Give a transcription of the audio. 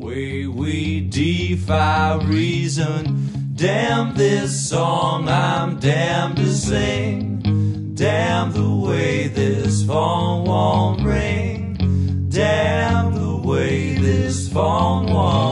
way we defy reason. Damn this song I'm damned to sing. Damn the way this phone won't ring. Damn the way this phone won't